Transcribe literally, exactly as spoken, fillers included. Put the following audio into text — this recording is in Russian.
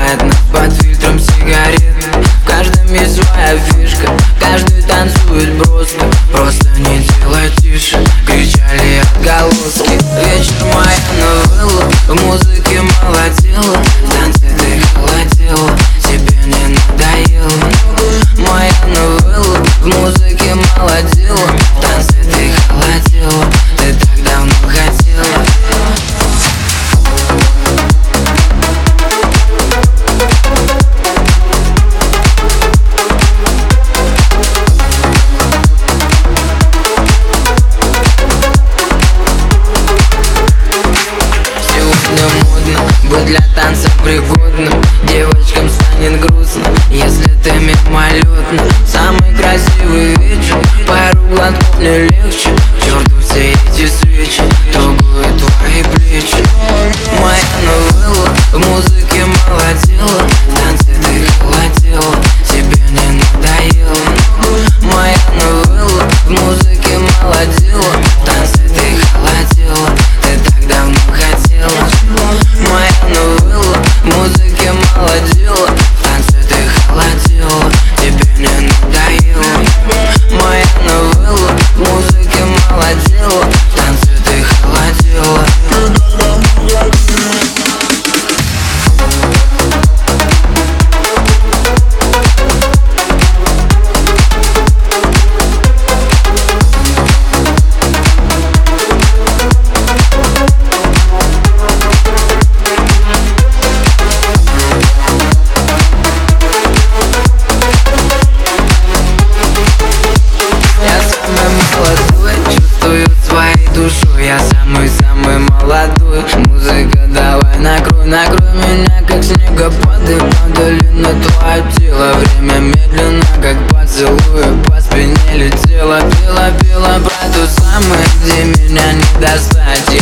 скрывает нас под фильтром сигарет. В каждом есть своя фишка, каждый танцует броско. Просто не делай тише, кричали отголоски. Вечер моя новелла, в музыке молодела, в танце ты холодела, тебе не надоело. Моя новелла, в музыке молодела, в танце ты холодела, ты так давно хотела. Быть для танца пригодным, девочкам станет грустно, если ты мимолетно. Самый красивый вечер, пару глотков не легче. К черту все эти свечи, трогают твои плечи. Моя новелла, в музыке молодела, в танце ты холодела, тебе не надоело. Моя новелла, в музыке молодела, в танце ты холодела, ты так давно хотела. Моя новелла, в музыке молодела, в танце ты холодела, тебе не надоело. Моя новелла, в музыке молодела, в танце ты холодела. Я самый-самый молодой. Музыка, давай накрой, накрой меня, как снегопады. Падали на твое тело, время медленно, как поцелуй. По спине летела, пела, пела про ту самую, где меня не достать.